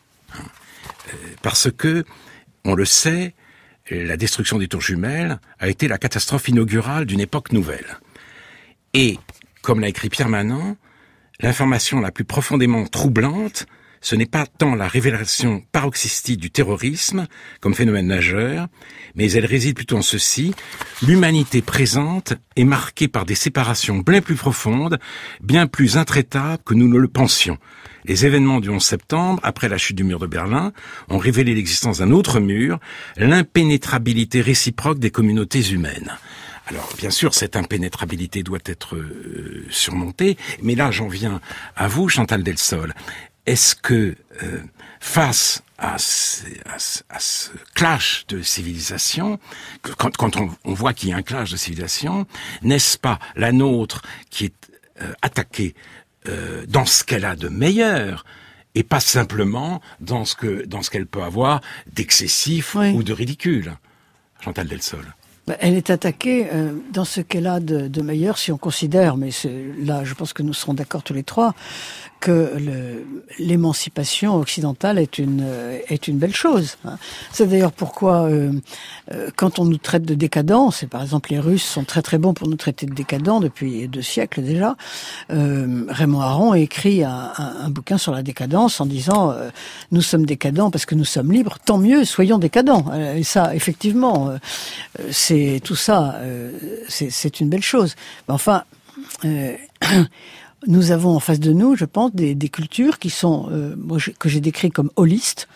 Parce que, on le sait, la destruction des tours jumelles a été la catastrophe inaugurale d'une époque nouvelle. Et, comme l'a écrit Pierre Manant, l'information la plus profondément troublante, ce n'est pas tant la révélation paroxystique du terrorisme comme phénomène majeur, mais elle réside plutôt en ceci: l'humanité présente est marquée par des séparations bien plus profondes, bien plus intraitables que nous ne le pensions. Les événements du onze septembre, après la chute du mur de Berlin, ont révélé l'existence d'un autre mur, l'impénétrabilité réciproque des communautés humaines. Alors, bien sûr, cette impénétrabilité doit être euh, surmontée, mais là, j'en viens à vous, Chantal Delsol. Est-ce que, euh, face à ce, à, ce, à ce clash de civilisation, quand, quand on, on voit qu'il y a un clash de civilisation, n'est-ce pas la nôtre qui est euh, attaquée euh, dans ce qu'elle a de meilleur, et pas simplement dans ce que dans ce qu'elle peut avoir d'excessif, oui, ou de ridicule? Chantal Delsol. Elle est attaquée euh, dans ce qu'elle a de, de meilleur, si on considère, mais c'est, là je pense que nous serons d'accord tous les trois, que le, l'émancipation occidentale est une euh, est une belle chose. Hein. C'est d'ailleurs pourquoi euh, euh, quand on nous traite de décadents, c'est par exemple les Russes sont très très bons pour nous traiter de décadents depuis deux siècles déjà. Euh, Raymond Aron a écrit un, un, un bouquin sur la décadence en disant euh, nous sommes décadents parce que nous sommes libres, tant mieux, soyons décadents. Et ça, effectivement, euh, c'est tout ça, euh, c'est, c'est une belle chose. Mais enfin. Euh, Nous avons en face de nous, je pense, des, des cultures qui sont, euh, moi, je, que j'ai décrit comme holistes,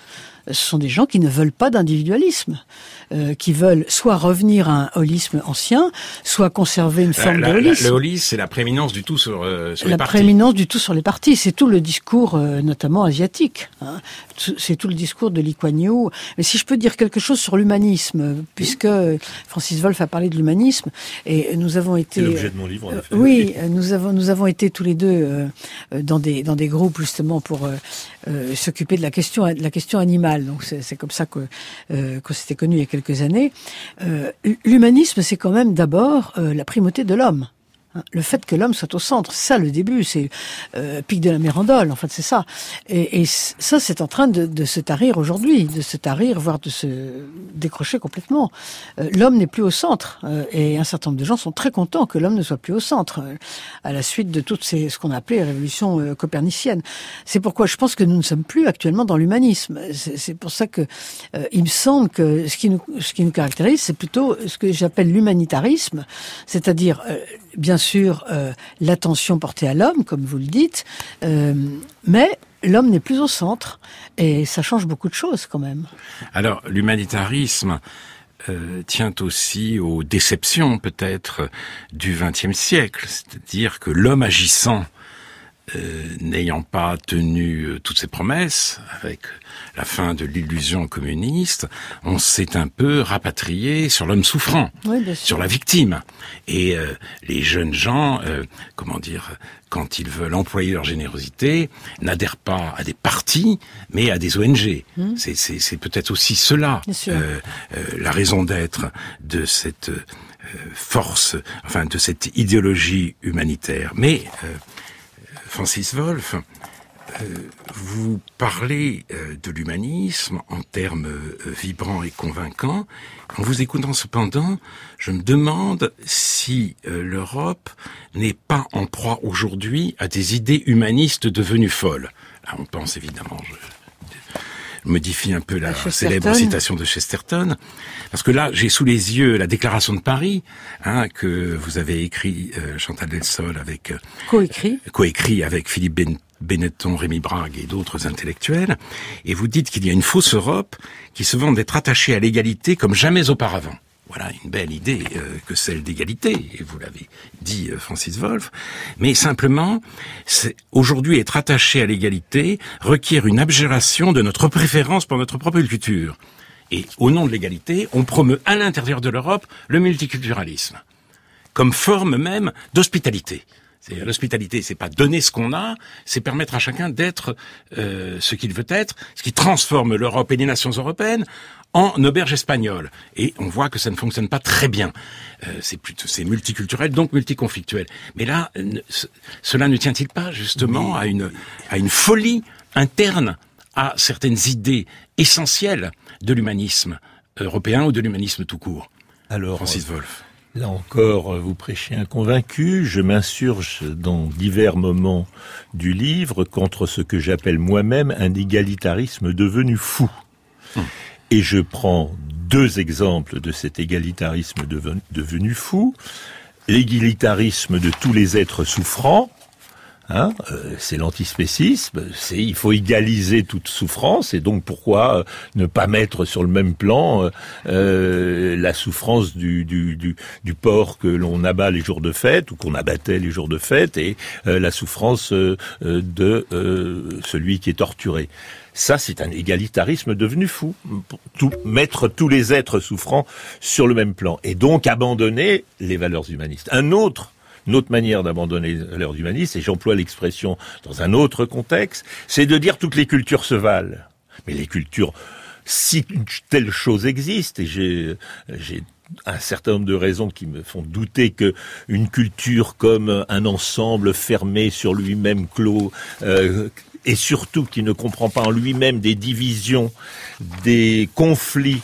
ce sont des gens qui ne veulent pas d'individualisme, euh, qui veulent soit revenir à un holisme ancien, soit conserver une forme la, de holisme. La, le holisme, c'est la prééminence du tout sur, euh, sur les la partis. La prééminence du tout sur les partis, c'est tout le discours, euh, notamment asiatique. Hein. C'est tout le discours de Lee Kuan Yew. Mais si je peux dire quelque chose sur l'humanisme, puisque Francis Wolff a parlé de l'humanisme, et nous avons été... C'est l'objet de mon livre, en effet. Euh, oui, nous avons, nous avons été tous les deux euh, dans des, dans des groupes, justement, pour euh, euh, s'occuper de la question, de la question animale. Donc c'est, c'est comme ça que, euh, qu'on s'était connus il y a quelques années. Euh, l'humanisme, c'est quand même d'abord euh, la primauté de l'homme. Le fait que l'homme soit au centre, c'est ça le début, c'est euh, pic de la Mérandole, en fait, c'est ça. Et, et ça, c'est en train de, de se tarir aujourd'hui, de se tarir, voire de se décrocher complètement. Euh, l'homme n'est plus au centre, euh, et un certain nombre de gens sont très contents que l'homme ne soit plus au centre, euh, à la suite de toutes ces, ce qu'on appelait révolution euh, copernicienne. C'est pourquoi je pense que nous ne sommes plus actuellement dans l'humanisme. C'est, c'est pour ça que euh, il me semble que ce qui nous, ce qui nous caractérise, c'est plutôt ce que j'appelle l'humanitarisme, c'est-à-dire euh, bien sûr euh, l'attention portée à l'homme, comme vous le dites, euh, mais l'homme n'est plus au centre, et ça change beaucoup de choses quand même. Alors, l'humanitarisme euh, tient aussi aux déceptions peut-être du vingtième siècle, c'est-à-dire que l'homme agissant, euh, n'ayant pas tenu euh, toutes ses promesses, avec la fin de l'illusion communiste, on s'est un peu rapatrié sur l'homme souffrant, oui, bien sûr. Sur la victime. Et euh, les jeunes gens, euh, comment dire, quand ils veulent employer leur générosité, n'adhèrent pas à des partis, mais à des O N G. Mmh. C'est, c'est, c'est peut-être aussi cela, euh, euh, la raison d'être de cette euh, force, enfin de cette idéologie humanitaire. Mais euh, Francis Wolff, euh, vous parlez euh, de l'humanisme en termes euh, vibrants et convaincants. En vous écoutant cependant, je me demande si euh, l'Europe n'est pas en proie aujourd'hui à des idées humanistes devenues folles. Là, on pense évidemment... Je... modifie un peu la célèbre citation de Chesterton, parce que là, j'ai sous les yeux la déclaration de Paris, hein, que vous avez écrit, euh, Chantal Delsol, avec... Euh, coécrit. Euh, coécrit avec Philippe ben- Benetton, Rémi Brague et d'autres intellectuels, et vous dites qu'il y a une fausse Europe qui se vante d'être attachée à l'égalité comme jamais auparavant. Voilà une belle idée euh, que celle d'égalité, et vous l'avez dit, euh, Francis Wolff. Mais simplement, c'est, aujourd'hui, être attaché à l'égalité requiert une abjuration de notre préférence pour notre propre culture. Et au nom de l'égalité, on promeut à l'intérieur de l'Europe le multiculturalisme, comme forme même d'hospitalité. C'est, l'hospitalité, c'est pas donner ce qu'on a, c'est permettre à chacun d'être euh, ce qu'il veut être, ce qui transforme l'Europe et les nations européennes en auberge espagnole. Et on voit que ça ne fonctionne pas très bien. Euh, c'est plutôt, c'est multiculturel, donc multiconflictuel. Mais là, ne, ce, cela ne tient-il pas justement à une, à une folie interne à certaines idées essentielles de l'humanisme européen ou de l'humanisme tout court? Alors, Francis Wolff. Là encore, vous prêchez un convaincu. Je m'insurge dans divers moments du livre contre ce que j'appelle moi-même un égalitarisme devenu fou. Hum. Et je prends deux exemples de cet égalitarisme devenu, devenu fou. L'égalitarisme de tous les êtres souffrants. Hein, euh, c'est l'antispécisme, c'est il faut égaliser toute souffrance, et donc pourquoi euh, ne pas mettre sur le même plan euh, euh, la souffrance du, du, du, du porc que l'on abat les jours de fête ou qu'on abattait les jours de fête, et euh, la souffrance euh, de euh, celui qui est torturé. Ça, c'est un égalitarisme devenu fou. Tout, mettre tous les êtres souffrants sur le même plan, et donc abandonner les valeurs humanistes. Un autre Une autre manière d'abandonner les valeurs humanistes, et j'emploie l'expression dans un autre contexte, c'est de dire toutes les cultures se valent. Mais les cultures, si une telle chose existe, et j'ai, j'ai un certain nombre de raisons qui me font douter que une culture comme un ensemble fermé sur lui-même, clos, euh, et surtout qui ne comprend pas en lui-même des divisions, des conflits,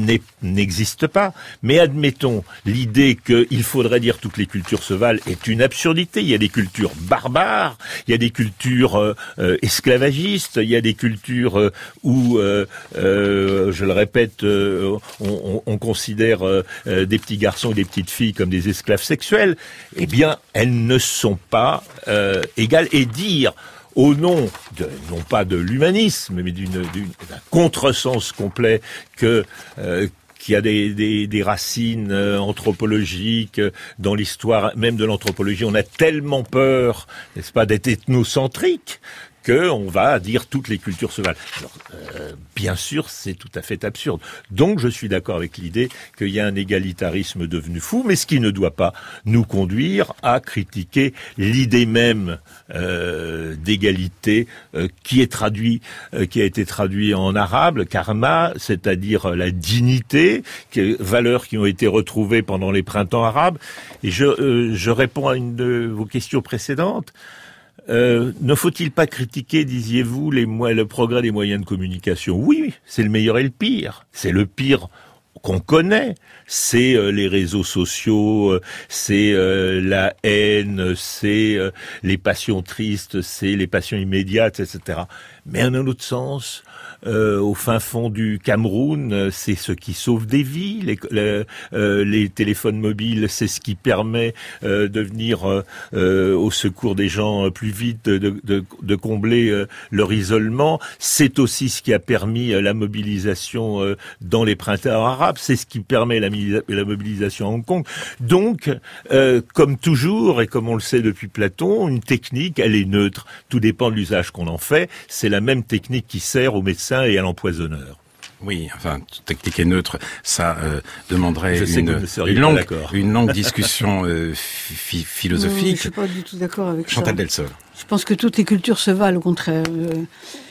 n'existe pas. Mais admettons, l'idée qu'il faudrait dire toutes les cultures se valent est une absurdité. Il y a des cultures barbares, il y a des cultures euh, euh, esclavagistes, il y a des cultures euh, où, euh, euh, je le répète, euh, on, on, on considère euh, des petits garçons et des petites filles comme des esclaves sexuels. Eh bien, elles ne sont pas euh, égales. Et dire au nom, de, non pas de l'humanisme, mais d'une, d'une, d'un contresens complet que... Euh, qui a des, des, des racines euh, anthropologiques euh, dans l'histoire même de l'anthropologie. On a tellement peur, n'est-ce pas, d'être ethnocentrique qu'on va dire toutes les cultures se valent. Alors, euh, bien sûr, c'est tout à fait absurde. Donc, je suis d'accord avec l'idée qu'il y a un égalitarisme devenu fou, mais ce qui ne doit pas nous conduire à critiquer l'idée même euh, d'égalité euh, qui est traduit, euh, qui a été traduit en arabe, karma, c'est-à-dire la dignité, qui, valeurs qui ont été retrouvées pendant les printemps arabes. Et je, euh, je réponds à une de vos questions précédentes. Euh, ne faut-il pas critiquer, disiez-vous, les mo- le progrès des moyens de communication ? Oui, c'est le meilleur et le pire. C'est le pire qu'on connaît. C'est euh, les réseaux sociaux, euh, c'est euh, la haine, c'est euh, les passions tristes, c'est les passions immédiates, et cetera. Mais en un autre sens, euh, au fin fond du Cameroun, c'est ce qui sauve des vies. Les, les, euh, les téléphones mobiles, c'est ce qui permet euh, de venir euh, au secours des gens plus vite, de, de, de combler euh, leur isolement. C'est aussi ce qui a permis euh, la mobilisation euh, dans les printemps arabes. C'est ce qui permet la, la mobilisation à Hong Kong. Donc, euh, comme toujours, et comme on le sait depuis Platon, une technique, elle est neutre. Tout dépend de l'usage qu'on en fait. C'est la même technique qui sert aux médecins et à l'empoisonneur. Oui, enfin, technique et neutre, ça euh, demanderait Je une, une, longue, une longue discussion euh, fi- philosophique. Non, je suis pas du tout d'accord avec Chantal ça. Delsol. Je pense que toutes les cultures se valent, au contraire. Euh,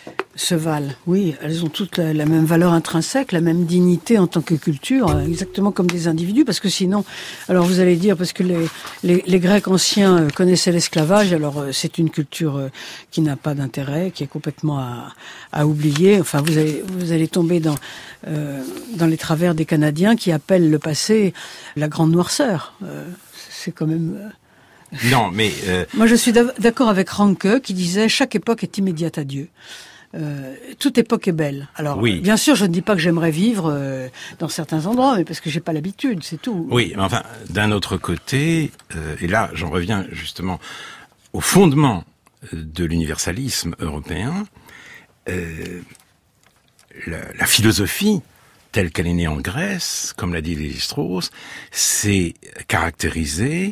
se valent, oui. Elles ont toutes la, la même valeur intrinsèque, la même dignité en tant que culture, euh, exactement comme des individus, parce que sinon, alors vous allez dire, parce que les, les, les Grecs anciens euh, connaissaient l'esclavage, alors euh, c'est une culture euh, qui n'a pas d'intérêt, qui est complètement à, à oublier. Enfin, vous allez, vous allez tomber dans, euh, dans les travers des Canadiens qui appellent le passé la grande noirceur. Euh, c'est quand même... Euh, Non, mais... Euh... Moi, je suis d'accord avec Ranke qui disait « Chaque époque est immédiate à Dieu euh, ». Toute époque est belle. Alors, oui. bien sûr, je ne dis pas que j'aimerais vivre euh, dans certains endroits, mais parce que j'ai pas l'habitude, c'est tout. Oui, mais enfin, d'un autre côté, euh, et là, j'en reviens justement au fondement de l'universalisme européen, euh, la, la philosophie telle qu'elle est née en Grèce, comme l'a dit Lévi-Strauss, c'est caractérisée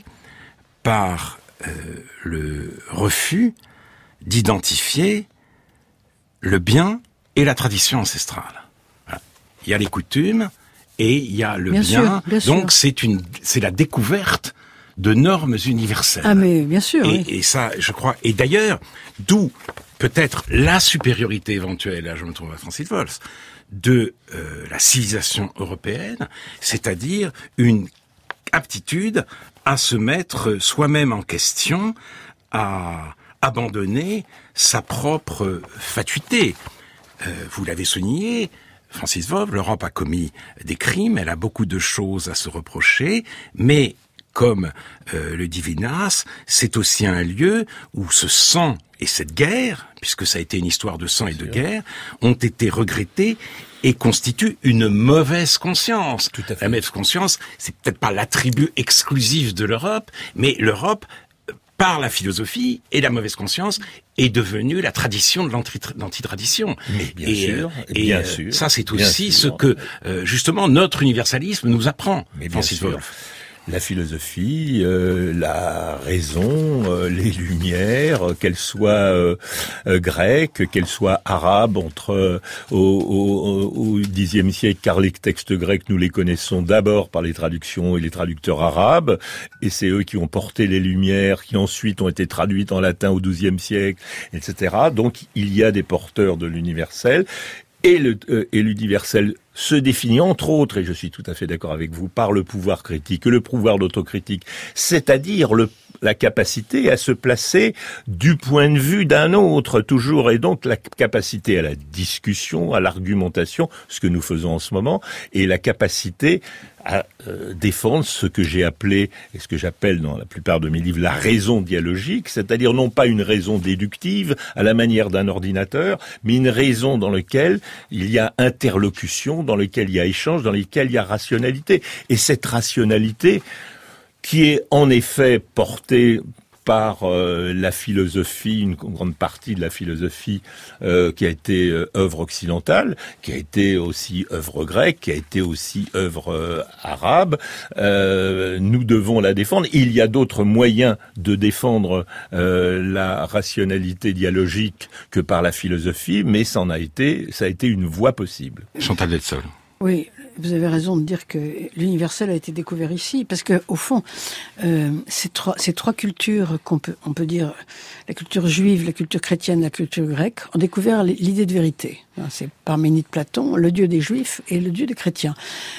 par euh, le refus d'identifier le bien et la tradition ancestrale. Voilà. Il y a les coutumes et il y a le bien. bien. Sûr, bien Donc sûr. c'est une, c'est la découverte de normes universelles. Ah mais bien sûr. Et, oui. et ça, je crois. Et d'ailleurs, d'où peut-être la supériorité éventuelle, là je me trouve à Francis Wolff, de euh, la civilisation européenne, c'est-à-dire une aptitude à se mettre soi-même en question, à abandonner sa propre fatuité. Euh, vous l'avez souligné, Francis Wolff, l'Europe a commis des crimes, elle a beaucoup de choses à se reprocher, mais comme euh, le dit Vinas, c'est aussi un lieu où ce sang et cette guerre, puisque ça a été une histoire de sang et de guerre, ont été regrettés et constituent une mauvaise conscience. Tout à fait. La mauvaise conscience, c'est peut-être pas l'attribut exclusif de l'Europe, mais l'Europe, par la philosophie et la mauvaise conscience, est devenue la tradition de l'antitradition. Mais bien et, sûr, euh, et bien euh, sûr, ça, c'est bien aussi sûr. ce que, euh, justement, notre universalisme nous apprend, Mais bien Francis sûr. Wolff. La philosophie, euh, la raison, euh, les lumières, euh, qu'elles soient euh, euh, grecques, qu'elles soient arabes, entre euh, au, au, au dixième siècle, car les textes grecs, nous les connaissons d'abord par les traductions et les traducteurs arabes, et c'est eux qui ont porté les lumières, qui ensuite ont été traduites en latin au douzième siècle, et cetera. Donc il y a des porteurs de l'universel, et le euh, et l'universel se définit entre autres, et je suis tout à fait d'accord avec vous, par le pouvoir critique, le pouvoir d'autocritique, c'est-à-dire le, la capacité à se placer du point de vue d'un autre, toujours, et donc la capacité à la discussion, à l'argumentation, ce que nous faisons en ce moment, et la capacité à euh, défendre ce que j'ai appelé, et ce que j'appelle dans la plupart de mes livres, la raison dialogique, c'est-à-dire non pas une raison déductive à la manière d'un ordinateur, mais une raison dans laquelle il y a interlocution, dans lequel il y a échange, dans lequel il y a rationalité. Et cette rationalité, qui est en effet portée par euh, la philosophie, une grande partie de la philosophie euh, qui a été euh, œuvre occidentale, qui a été aussi œuvre grecque, qui a été aussi œuvre euh, arabe. Euh, nous devons la défendre. Il y a d'autres moyens de défendre euh, la rationalité dialogique que par la philosophie, mais ça en a été, ça a été une voie possible. Chantal Delsol. Oui, vous avez raison de dire que l'universel a été découvert ici, parce que au fond, euh, ces trois ces trois cultures qu'on peut on peut dire, la culture juive, la culture chrétienne, la culture grecque, ont découvert l'idée de vérité. C'est Parménide, Platon, le Dieu des Juifs et le Dieu des chrétiens.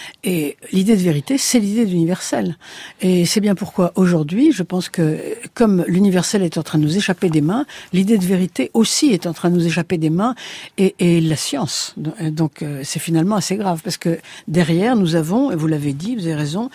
Et l'idée de vérité, c'est l'idée de l'universel. Et c'est bien pourquoi aujourd'hui, je pense que comme l'universel est en train de nous échapper des mains, l'idée de vérité aussi est en train de nous échapper des mains, et, et la science. Donc c'est finalement assez grave, parce que derrière, nous avons, et vous l'avez dit, vous avez raison,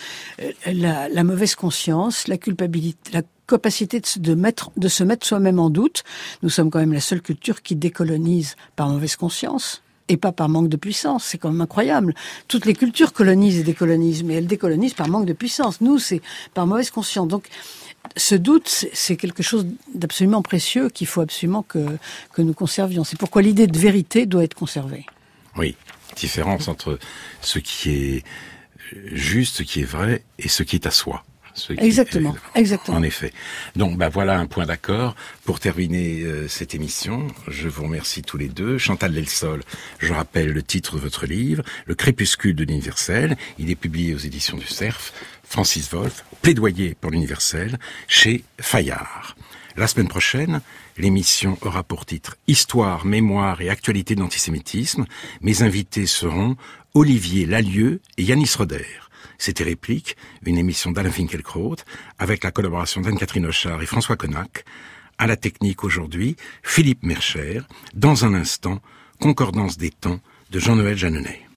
la, la mauvaise conscience, la culpabilité, la capacité de se, de, mettre, de se mettre soi-même en doute. Nous sommes quand même la seule culture qui décolonise par mauvaise conscience et pas par manque de puissance. C'est quand même incroyable. Toutes les cultures colonisent et décolonisent, mais elles décolonisent par manque de puissance. Nous, c'est par mauvaise conscience. Donc, ce doute, c'est quelque chose d'absolument précieux qu'il faut absolument que, que nous conservions. C'est pourquoi l'idée de vérité doit être conservée. Oui, différence entre ce qui est juste, ce qui est vrai, et ce qui est à soi. Exactement, est, exactement. En effet. Donc, bah voilà un point d'accord. Pour terminer euh, cette émission, je vous remercie tous les deux. Chantal Delsol, je rappelle le titre de votre livre, Le crépuscule de l'universel. Il est publié aux éditions du Cerf. Francis Wolff, Plaidoyer pour l'universel, chez Fayard. La semaine prochaine, l'émission aura pour titre Histoire, mémoire et actualité de l'antisémitisme. Mes invités seront Olivier Lalieu et Yanis Roder. C'était Réplique, une émission d'Alain Finkielkraut, avec la collaboration d'Anne-Catherine Hochard et François Connac. À la technique aujourd'hui, Philippe Mercher. Dans un instant, Concordance des temps de Jean-Noël Jeanneney.